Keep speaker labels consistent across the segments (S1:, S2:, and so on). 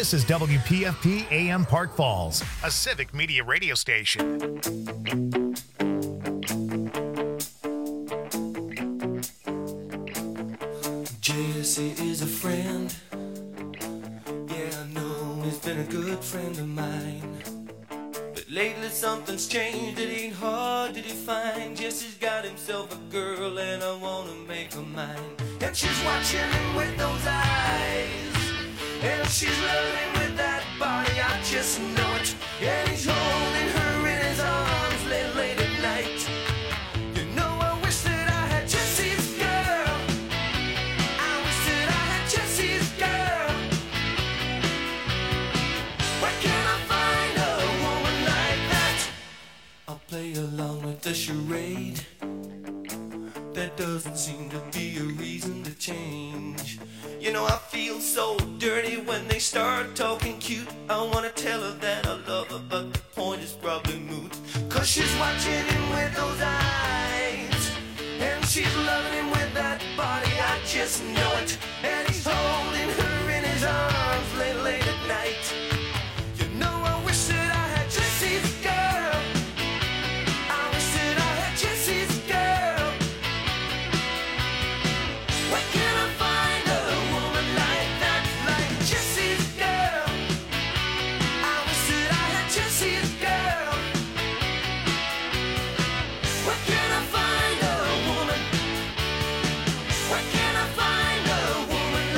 S1: This is WPFP AM Park Falls, a civic media radio station.
S2: Jesse is a friend. Yeah, I know he's been a good friend of mine. But lately something's changed, it ain't hard to define. Jesse's got himself a girl and I wanna make her mine. And she's watching him with those eyes, and she's loving with that body, I just know it. And he's holding her in his arms late at night. You know I wish that I had Jesse's girl. I wish that I had Jesse's girl. Where can I find a woman like that? I'll play along with the charade. There doesn't seem to be a reason to change. You know I feel so dirty when they start talking cute. I wanna tell her that I love her, but the point is probably moot. Cause she's watching him with those eyes, and she's loving him with that body, I just know it. And he's holding her in his arms late at night. You know I wish that I had Jesse's girl. I wish that I had Jesse's girl. Where can I find a woman like that, like Jesse's girl? I wish that I had Jesse's girl. Where can I find a woman? Where can I find a woman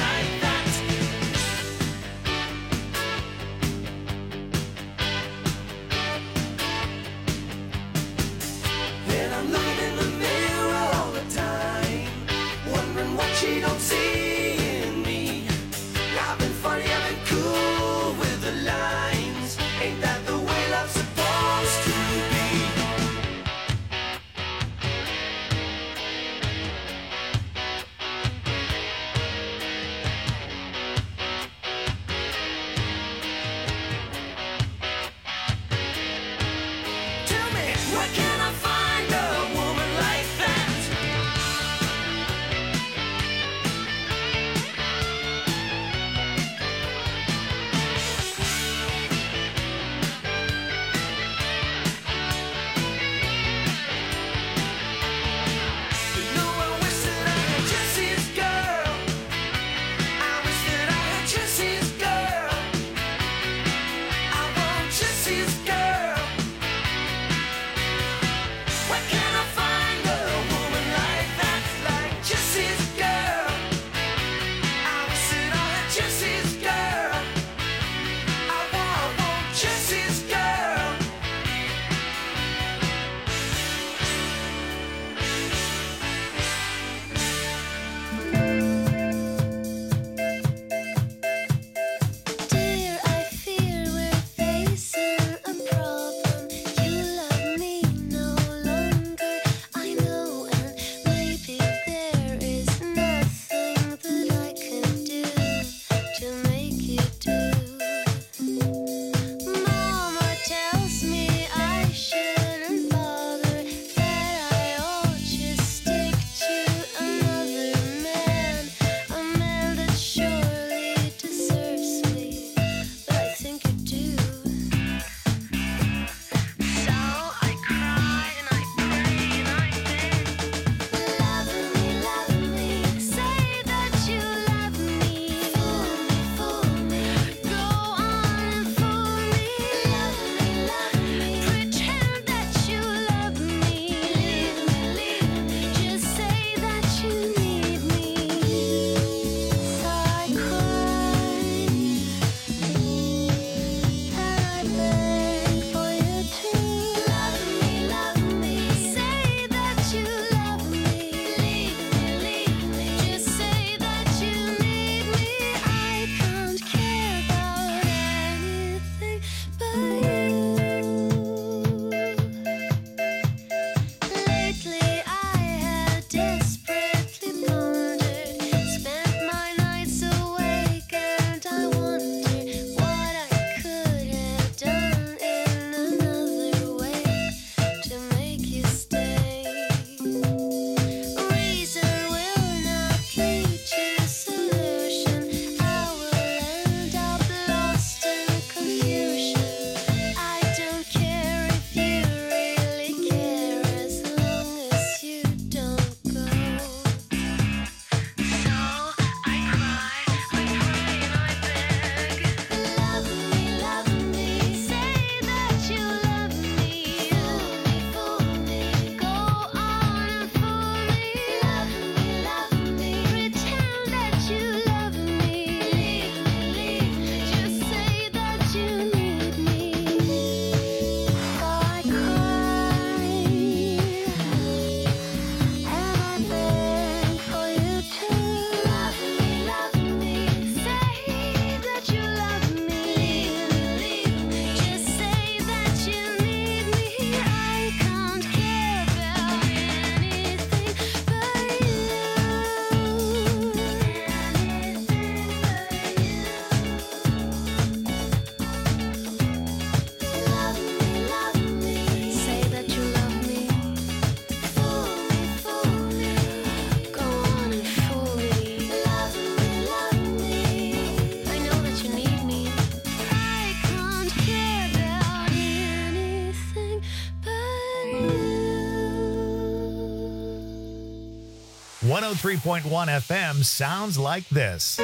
S1: 103.1 FM sounds like this.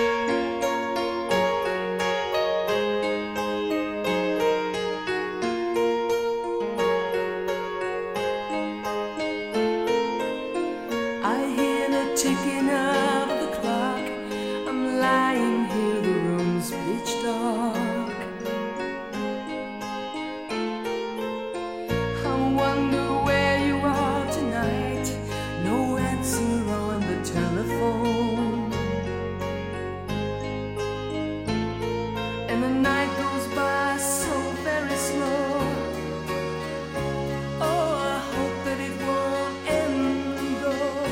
S3: Ticking of the clock, I'm lying here, the room's pitch dark. I wonder where you are tonight, no answer on the telephone. And the night goes by so very slow. Oh, I hope that it won't end though.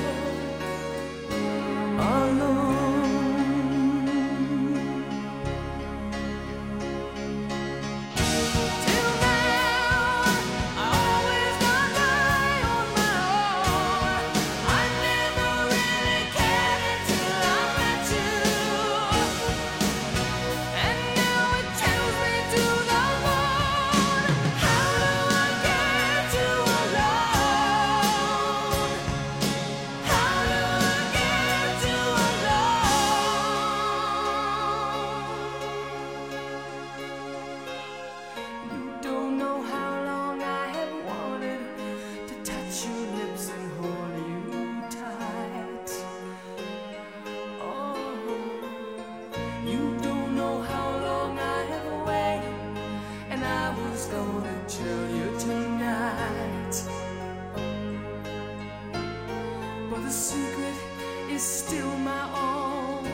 S3: But the secret is still my own,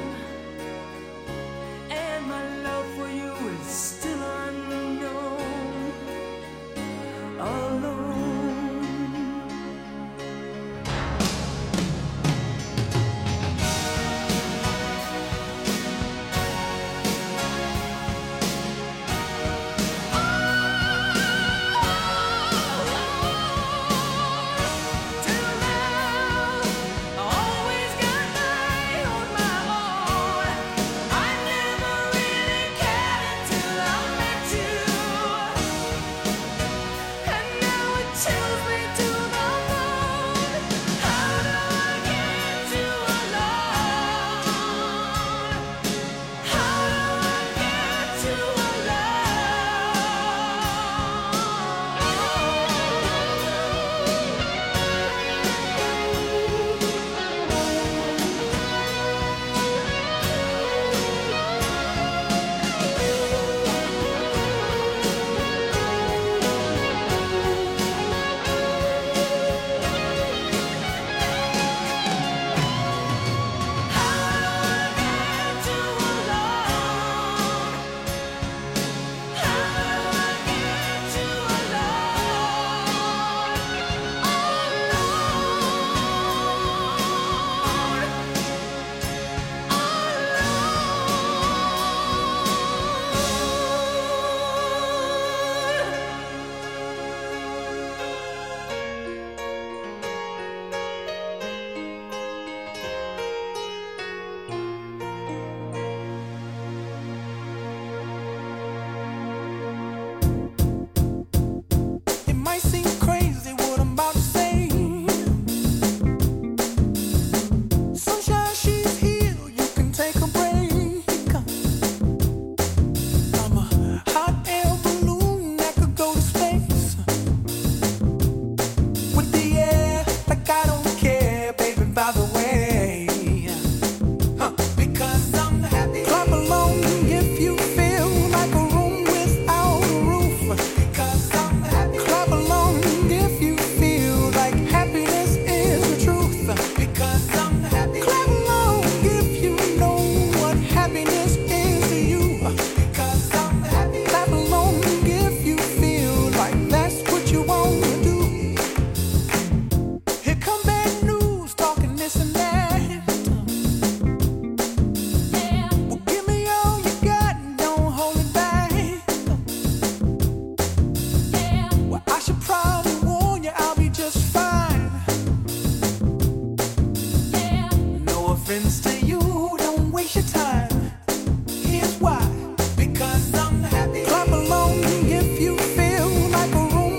S3: and my love for you is still unknown, alone.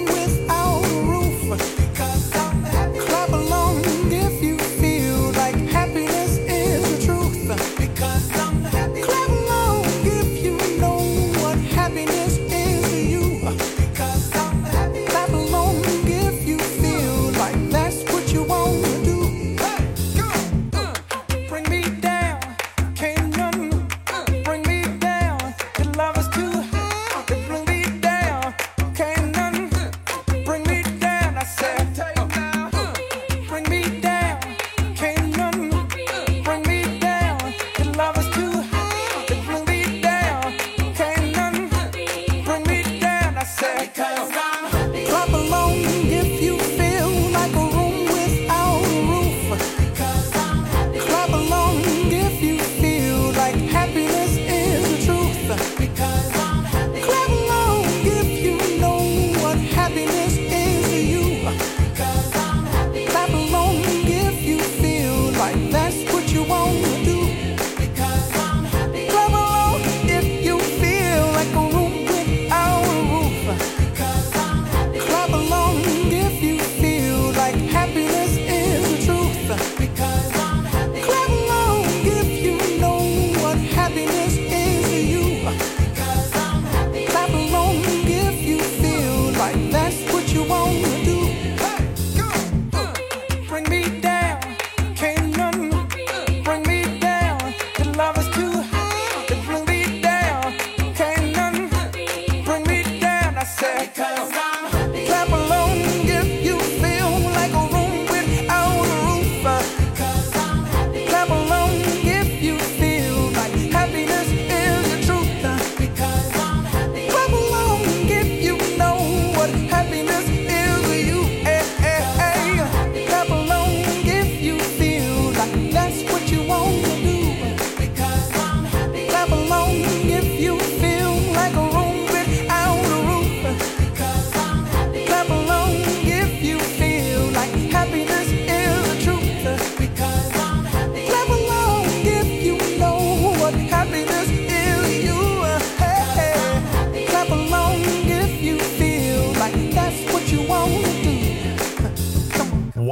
S3: Clap along if you feel like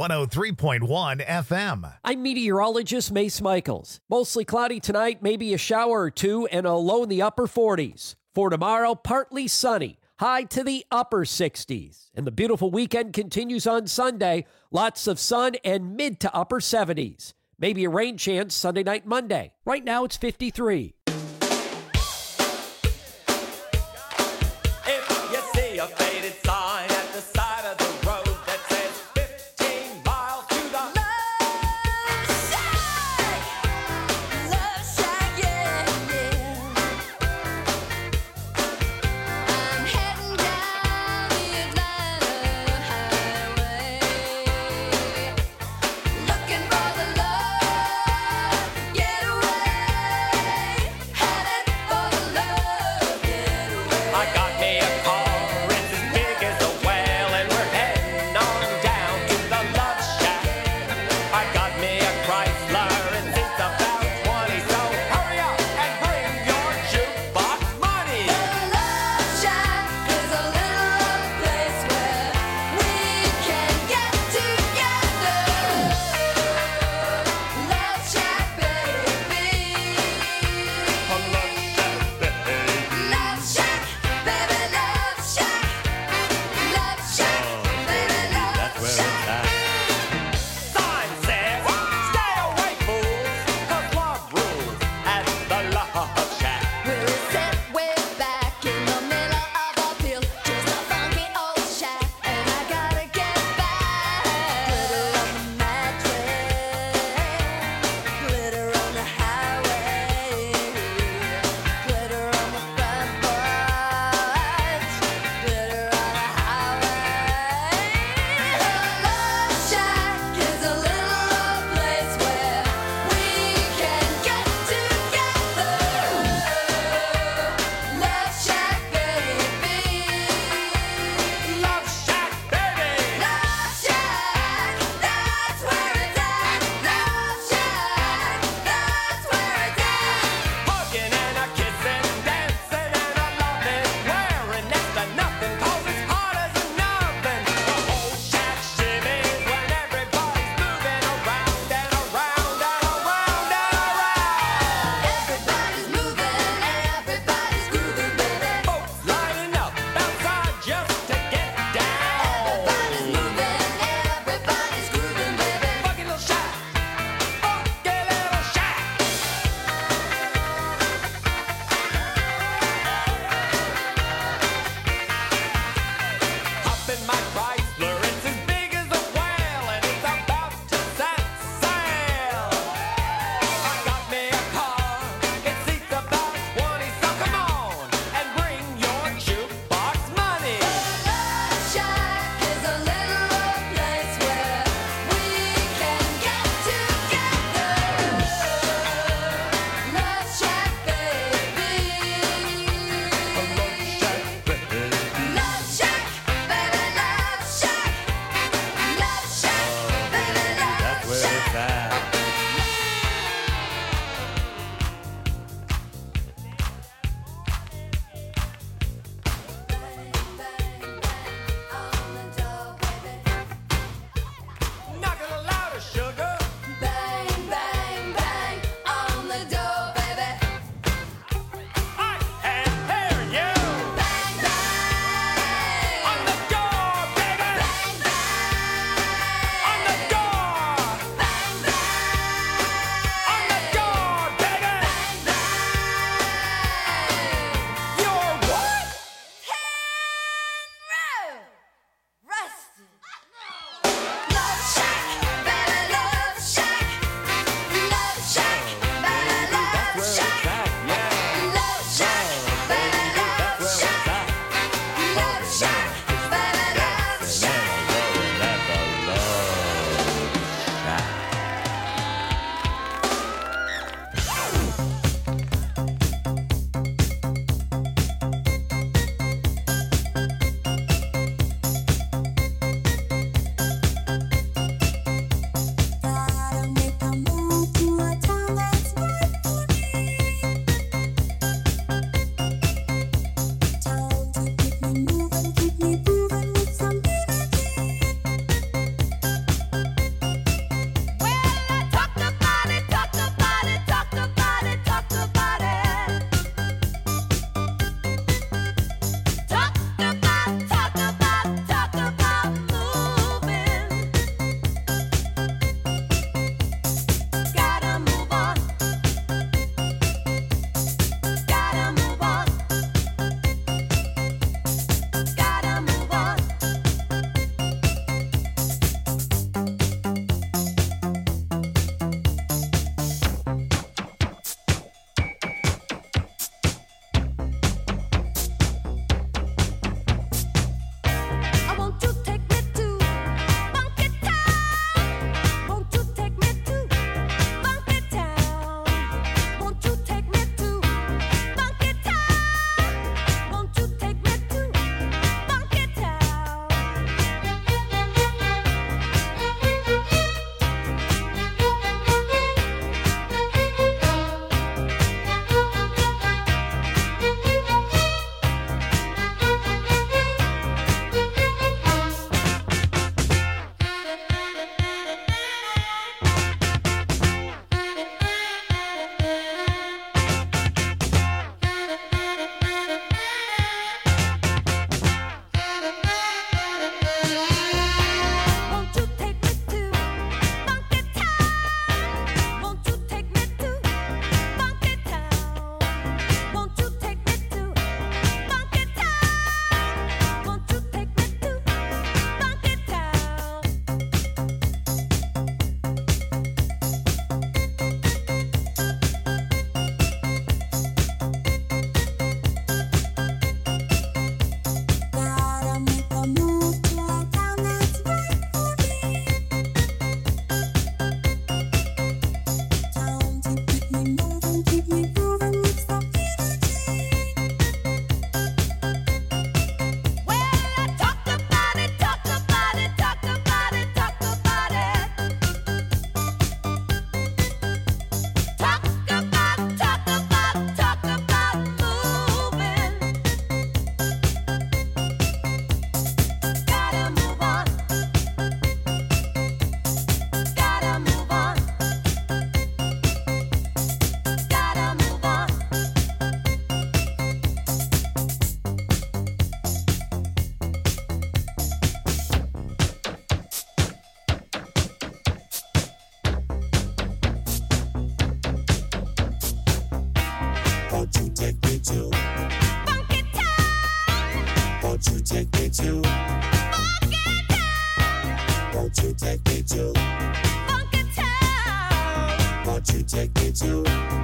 S1: 103.1 FM.
S4: I'm meteorologist Mace Michaels. Mostly cloudy tonight, maybe a shower or two, and a low in the upper 40s. For tomorrow, partly sunny, high to the upper 60s. And the beautiful weekend continues on Sunday. Lots of sun and mid to upper 70s. Maybe a rain chance Sunday night, Monday. Right now, it's 53.
S2: If you see a faded sign at the side of the road that says 15 miles to the
S5: Love shack, yeah, yeah. I'm heading down the Atlanta highway, looking for the love, get away.
S6: take me to
S5: Funky Town?
S6: Won't you take me to
S5: Funky Town?
S6: Won't you take me to
S5: Funky Town?
S6: Won't you take me to
S5: Funky Town?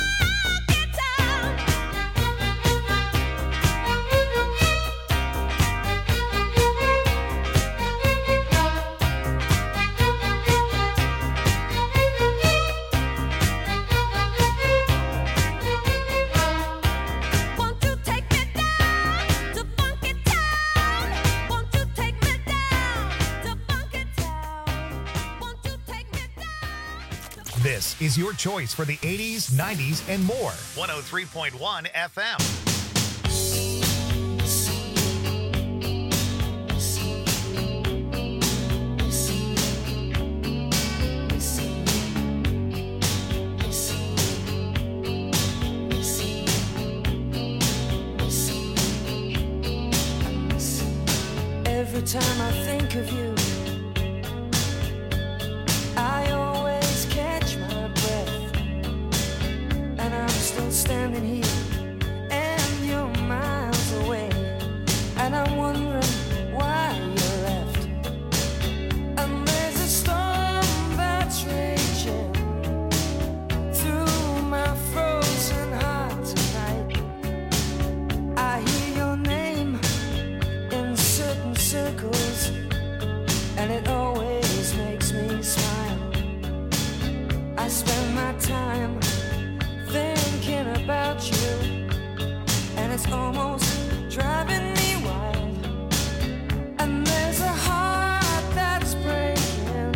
S5: Won't you take me down to Funky Town? Won't you take me down to Funky Town? Won't you take me down to
S1: This is your choice for the 80s, 90s, and more. 103.1 FM.
S3: Every time I think of you, I always catch my breath. And I'm still standing here, and you're miles away. And I'm wondering why you left. And there's a storm that's raging through my frozen heart tonight. I hear your name in certain circles, and it always makes me smile. I spend my time thinking about you, and it's almost driving me wild. And there's a heart that's breaking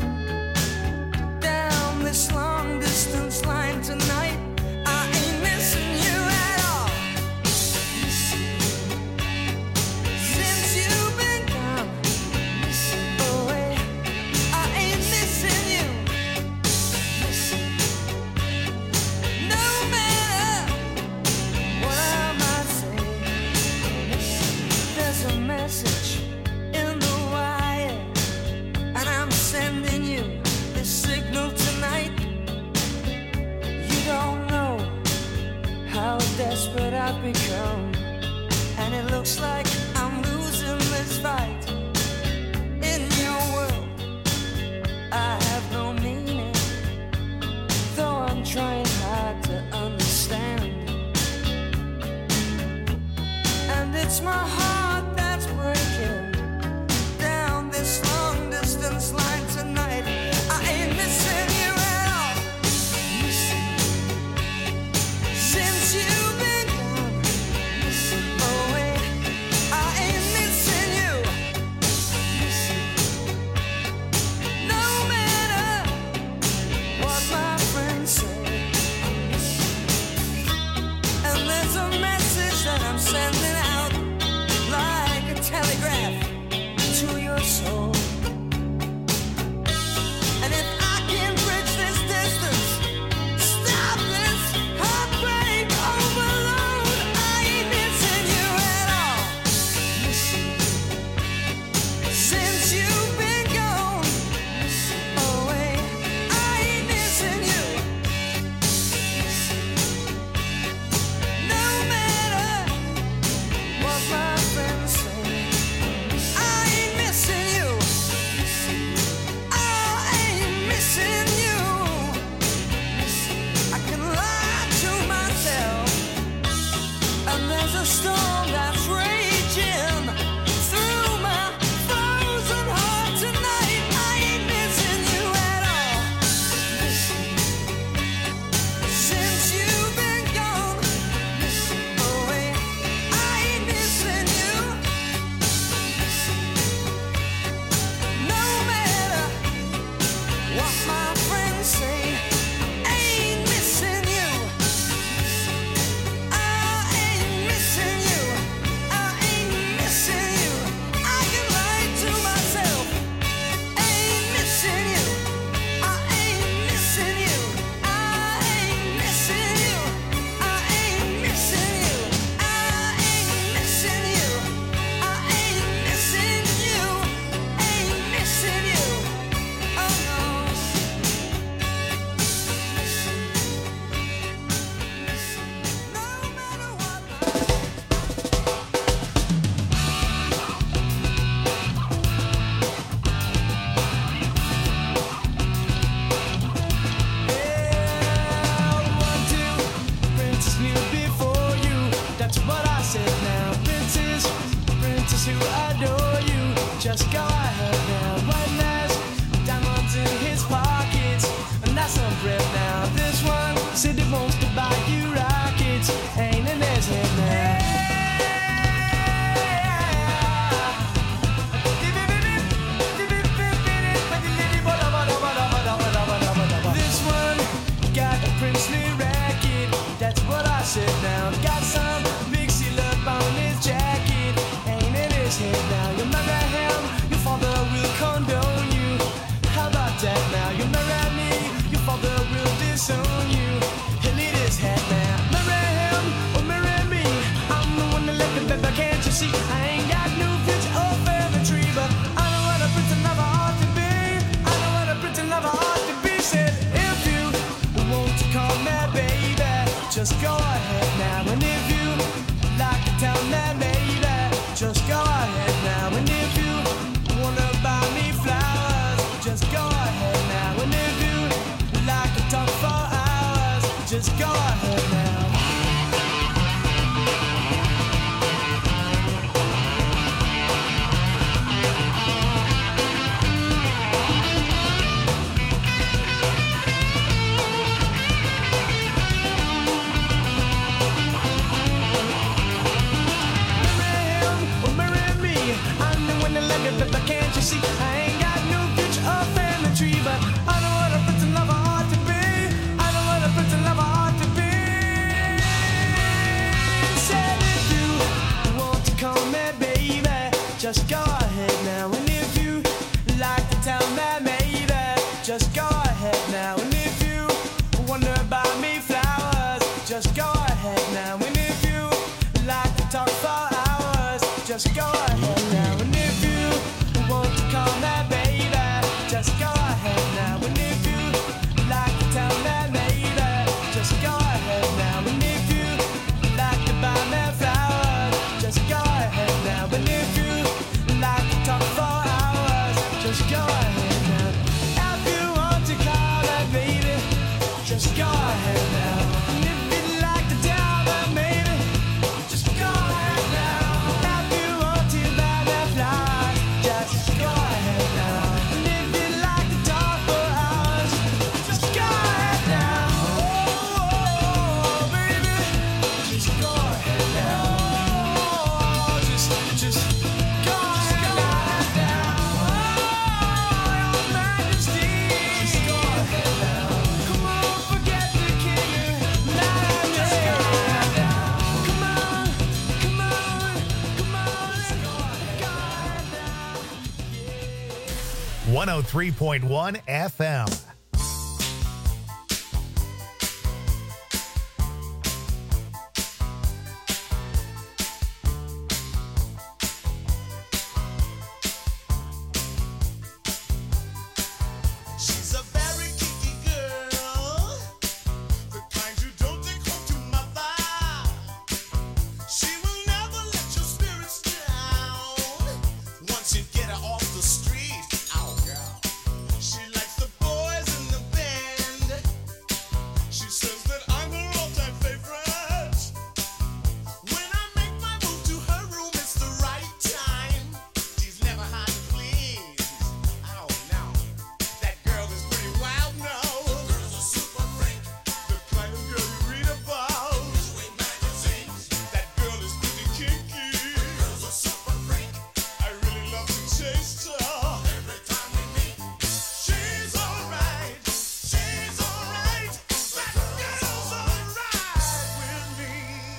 S3: down this long distance line tonight. I ain't missing you at all. Since you've been gone away, I ain't missing you. No matter what I might say, there's a message in the wire, and I'm sending you this signal tonight. You don't know how desperate I've become, and it looks like I'm losing this fight. In your world, I have no meaning, though I'm trying hard to understand. And it's my heart that's breaking down this long distance line tonight. I ain't missing you at all. Since you've been gone away, I ain't missing you. No matter what my friends say. And there's a message that I'm sending out like a telegraph to your soul. focus on you. He'll need his head now. Marry him or marry me. I'm the one that left the bed, but can't you see? I ain't got no future or family tree, but I know what a prince and lover ought to be. I know what a prince and lover ought to be. Said if you want to call me baby, just go ahead now. And if you like to tell me maybe, just go ahead now. And if you wanna buy me flowers, just go ahead now. And if you like to talk for hours, just go ahead now. But can't you see? I ain't got no future or family tree, but I know what a prince and lover ought to be. I know what a prince and lover ought to be. Said if you want to call me baby, just go ahead now. And if you like to tell me maybe, just go ahead now. And if you wonder about me flowers, just go ahead now. And if you like to talk for hours, just go ahead now. And if you want to call me baby, just go ahead now. And if you like to tell me maybe, just go ahead now. And if you like to buy me flowers, just go ahead now. And if you like to talk for hours, just go ahead now. If you want to call me baby, just go ahead now. And if you'd like to tell me maybe, just go ahead now. If you want to buy me flowers, just go ahead now. And if you'd like to talk for hours, just go ahead now. Oh, baby, just go ahead now. Oh, just go ahead now. Oh, your Majesty, just go ahead now. Come on, forget the king. Just go ahead now. Come on, come on, come on, go ahead now.
S1: 103.1 FM.
S2: She's a very kinky girl, the kind you don't take home to mother. She will never let your spirits down once you get her off the street. Oh, girl. She likes the boys in the band. She says that I'm her all-time favorite. When I make my move to her room, it's the right time. She's never hard to please. Oh, no. That girl is pretty wild now. The girl's a super freak. The kind of girl you read about. In magazines. That girl is pretty kinky. The girl's a super freak. I really love to taste her. Every time we meet. She's alright. She's alright. That girl's alright with me.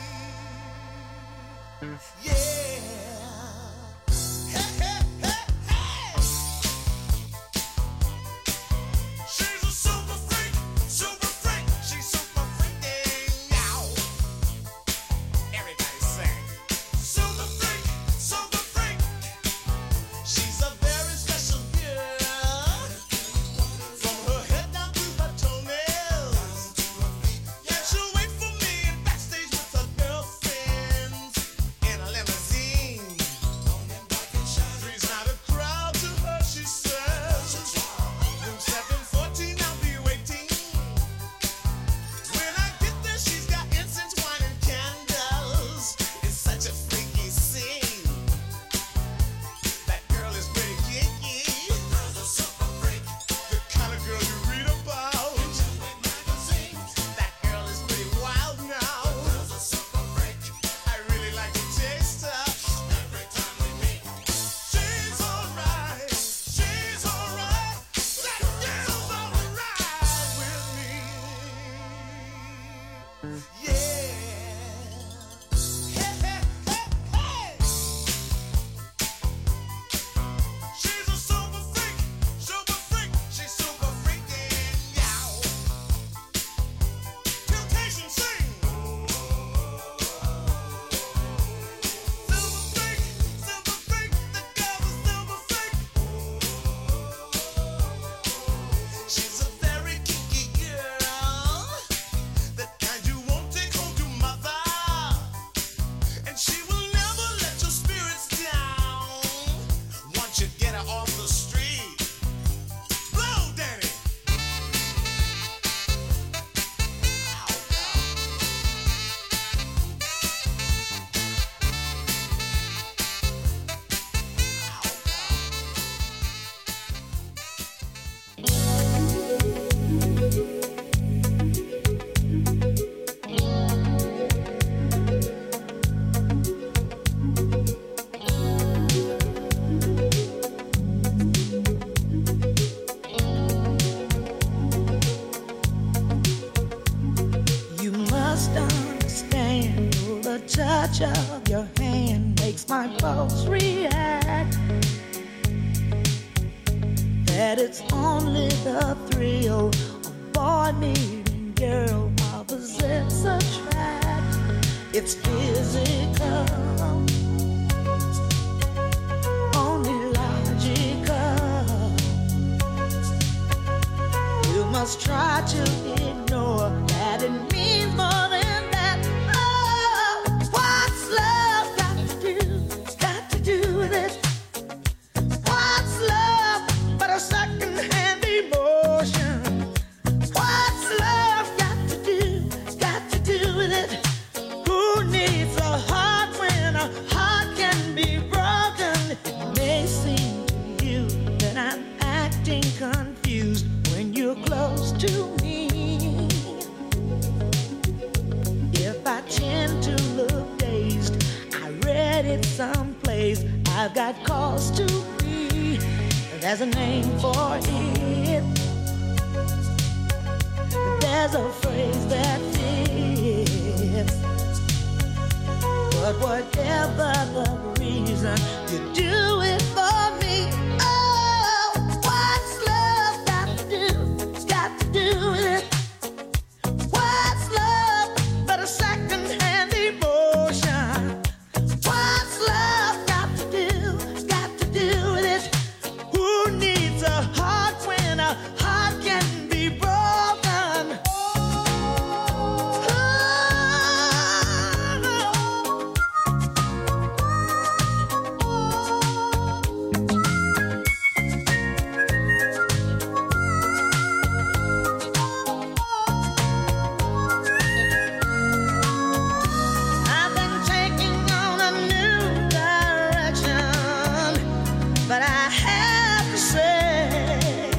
S2: Yeah. Hey, hey, hey, hey. She's a super freak, super freak. She's super freaking now. Everybody sing. Super freak, super freak. She's a very special girl. From her head down to her toenails. Yeah, she'll wait for me backstage with her girlfriends in a limousine. Three's not a crowd to her, she says. Room 714, I'll be waiting. When I get there, she's got incense, wine, and candles. It's such a freaky scene. That girl is pretty kinky. Girl's a super freak. The kind of girl you read about. That girl is pretty wild now. Girl's a super freak. I really like to taste her. Every time we meet. She's alright. She's alright. That girl's alright with me. Yeah. Hey, hey, hey, hey. She's a super freak. Super freak. She's super freaking. Yeah.
S3: touch of your hand makes my pulse react. That it's only the thrill of boy meeting girl opposites attract. It's physical, only logical. You must try to ignore that it means more than that. Oh, what's love got to do with it? What's love but a second-hand emotion? What's love got to do with it? Who needs a heart when a heart can be broken? It may seem to you that I'm acting confused when you're close to me. If I tend to look dazed, I read it someplace. I've got cause to be. There's a name for it. There's a phrase that fits. But whatever the reason, you do it for me. Oh, what's love got to do with it? What's love but a second-hand emotion? What's love got to do with it? Who needs a heart when a heart can be broken? I've been taking on a new direction, but I have to say,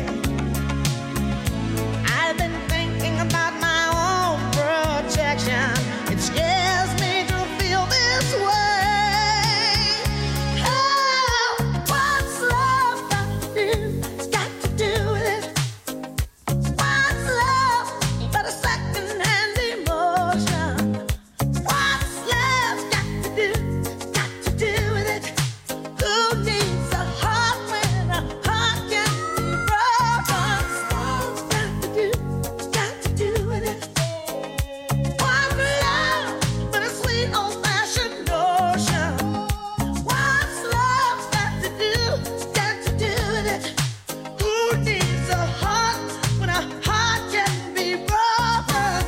S3: I've been thinking about my own protection. It scares me to feel this way. Oh, what's love got to do with it? What's love but a second-hand emotion? What's love got to do with it? Who needs a heart when a heart can be broken? What's got to do with it? What's love but a sweet old-fashioned notion? What's love got to do with it? Who needs a heart when a heart can be broken?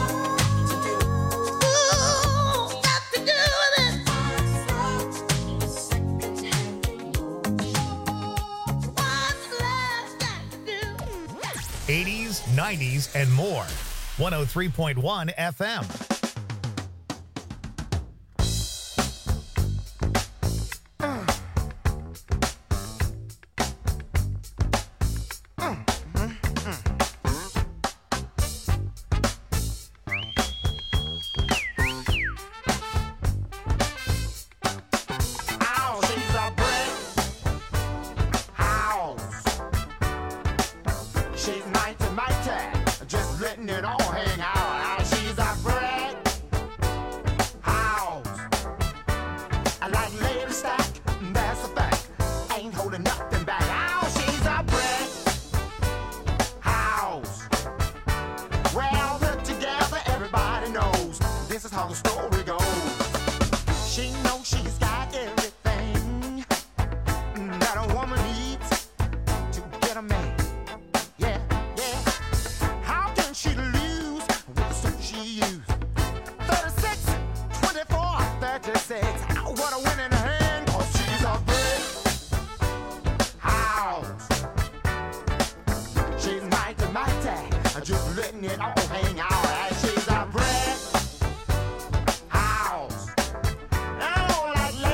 S3: Who got to do with it? What's love got to do?
S1: 80s, 90s, and more. 103.1 FM.
S7: Ow, she's a brick house. She's mighty, mighty, just letting it all hang out. Ow, she's a brick house. I like lady stack, that's a fact. Ain't holding nothing back. Ow, she's a brick house. Well put together, everybody knows this is how the story goes. She knows she's got everything that a woman needs to get a man. Yeah, yeah. How can she lose with the suit she used? 36, 24, 36. Ow, what a winning hand, 'cause she's a brick house. She's mighty, mighty, just letting it all hang out. And she's a brick house. Oh, like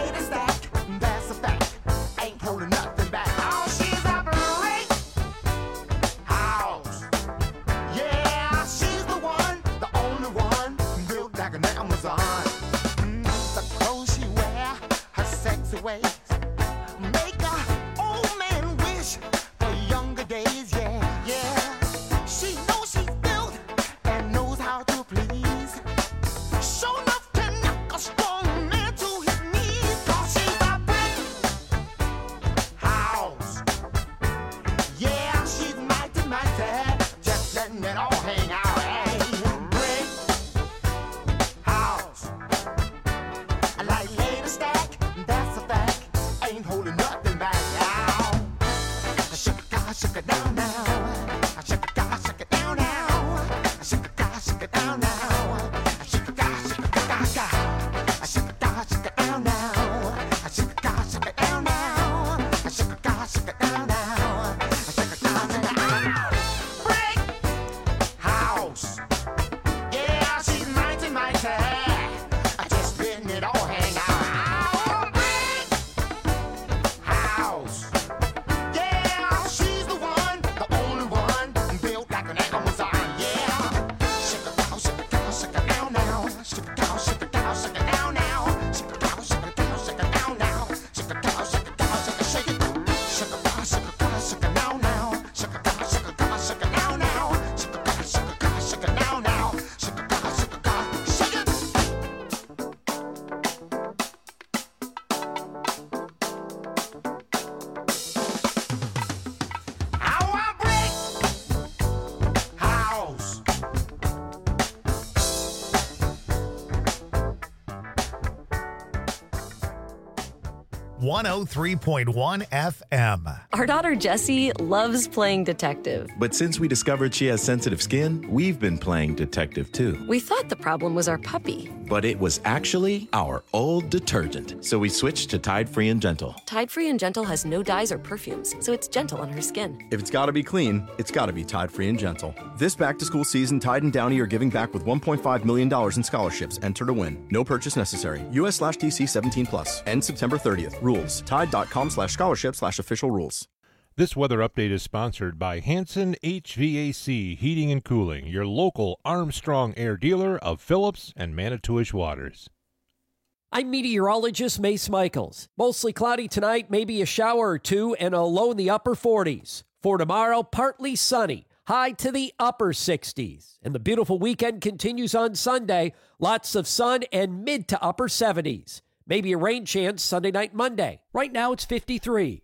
S1: 103.1 FM.
S8: Our daughter Jessie loves playing detective.
S9: But since we discovered she has sensitive skin, we've been playing detective too.
S8: We thought the problem was our puppy.
S9: But it was actually our old detergent. So we switched to Tide Free and Gentle.
S8: Tide Free and Gentle has no dyes or perfumes, so it's gentle on her skin.
S10: If it's got to be clean, it's got to be Tide Free and Gentle. This back-to-school season, Tide and Downy are giving back with $1.5 million in scholarships. Enter to win. No purchase necessary. US/TC 17+. End September 30th. Rules. Tide.com/scholarship/official rules.
S11: This weather update is sponsored by Hanson HVAC Heating and Cooling, your local Armstrong Air dealer of Phillips and Manitowish waters.
S4: I'm meteorologist Mace Michaels. Mostly cloudy tonight, maybe a shower or two, and a low in the upper 40s. For tomorrow, partly sunny, high to the upper 60s. And the beautiful weekend continues on Sunday. Lots of sun and mid to upper 70s. Maybe a rain chance Sunday night, Monday. Right now, it's 53.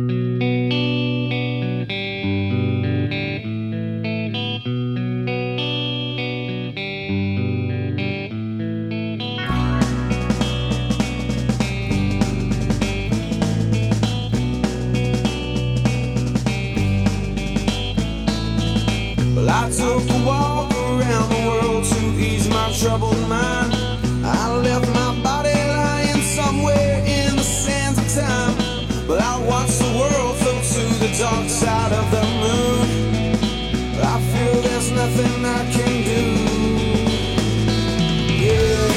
S2: Well, I took a walk around the world to ease my troubled mind. I left my body lying somewhere in the sands of time. But I watched the world float to the dark side of the moon. But I feel there's nothing I can do. Yeah.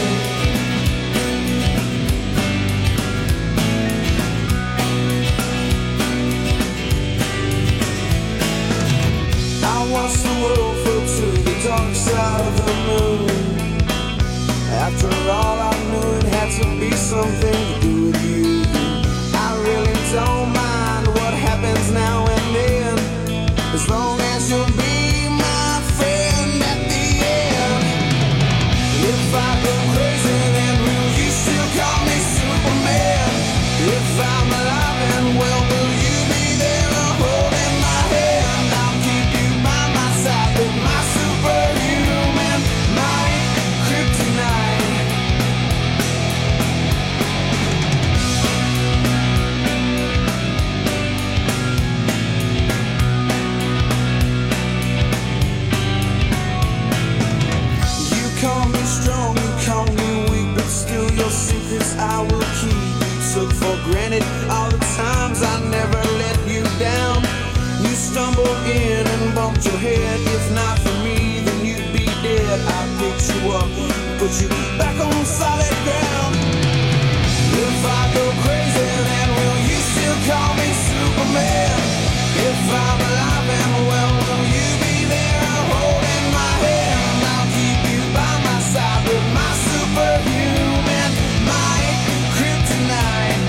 S2: I watched the world float to the dark side of the moon. After all, I knew it had to be something to do with you. I really don't mind what happens now and then, as long as you'll be my friend at the end. If I go crazy, then will you still call me Superman? If I'm alive and well, will you be there holding my hand? I'll keep you by my side with my superhuman might, kryptonite. You call me strong, you call me weak, but still your secrets I will keep. You took for granted all the times I never let you down. You stumbled in and bumped your head. If not for me, then you'd be dead. I picked you up, put you back on solid ground. If I go crazy, then will you still call me Superman? If I'm alive and well, will you be there holding my hand? I'll keep you by my side with my superhuman might, kryptonite.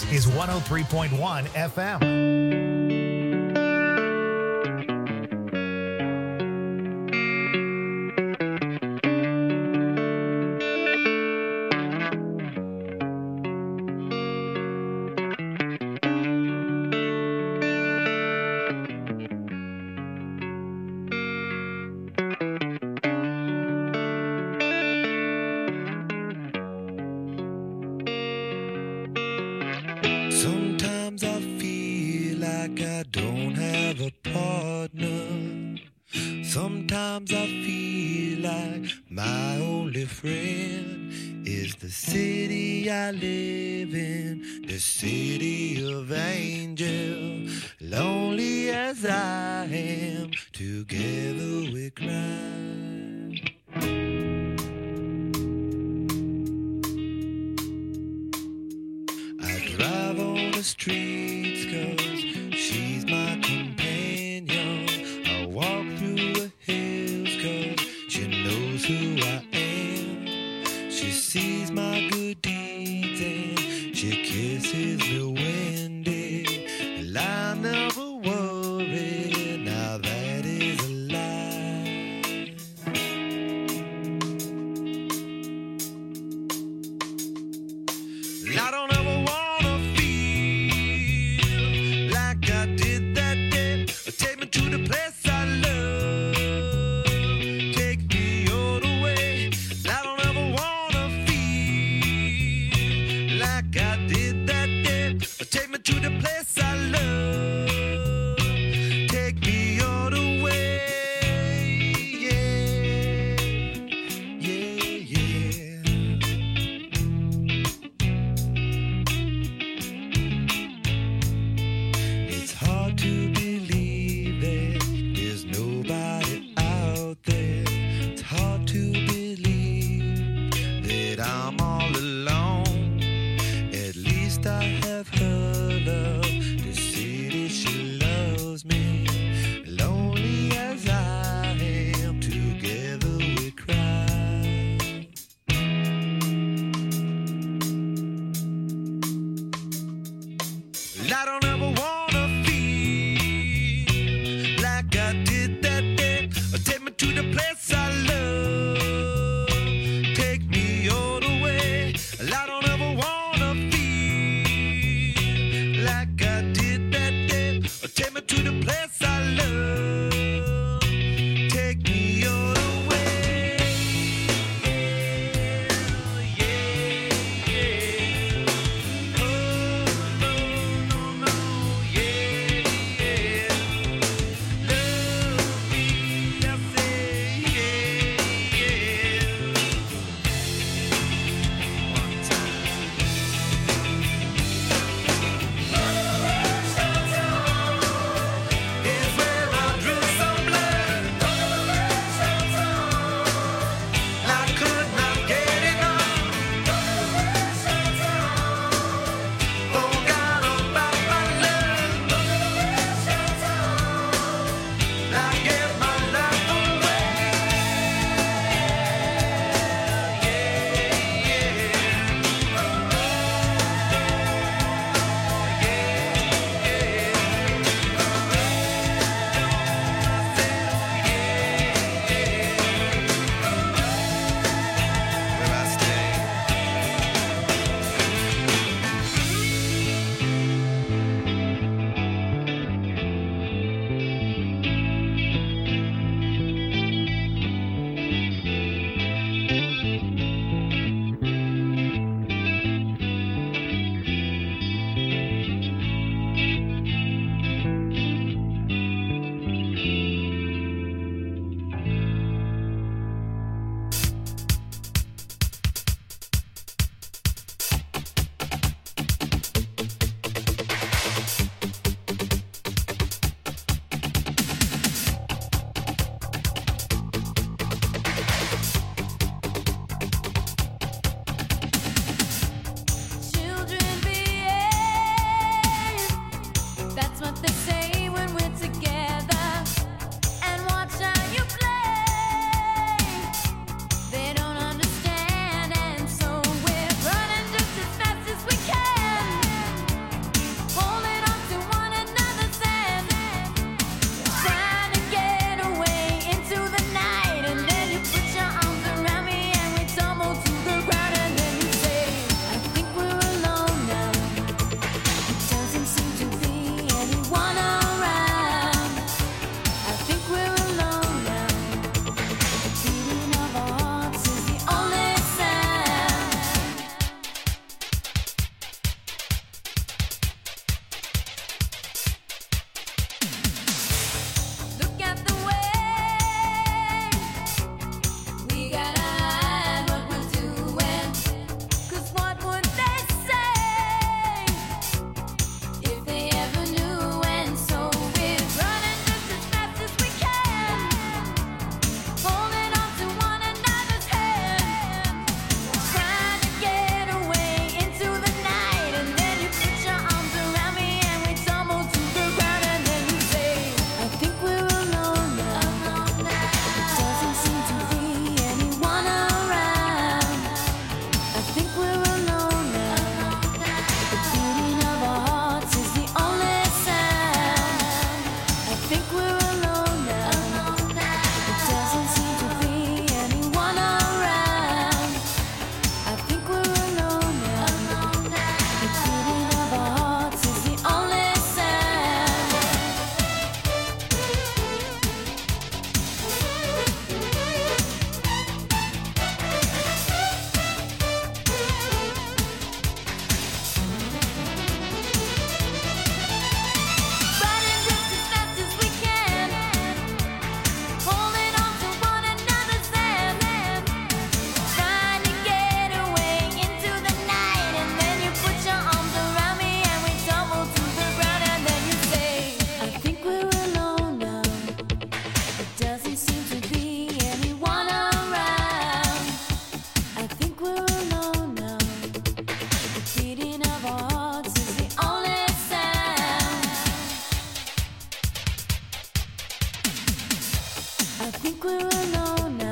S1: This is 103.1 FM.
S2: Sometimes I feel like I don't have a partner. Sometimes I feel like my only friend is the city I live in, the city of angels. Lonely as I am, together we cry. Drive on the streets 'cause she's my companion. I walk through the hills 'cause she knows who I am. She sees my good deeds and she kisses me windy. And I never worry, now that is a lie. I don't ever want
S5: I think we're alone